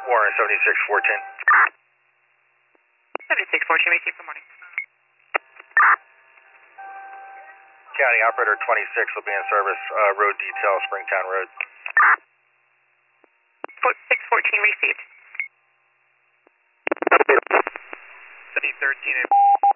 Warren 76-410. 76-410, receive, good morning. County Operator 26 will be in service, road detail, Springtown Road. 614 received. City 13.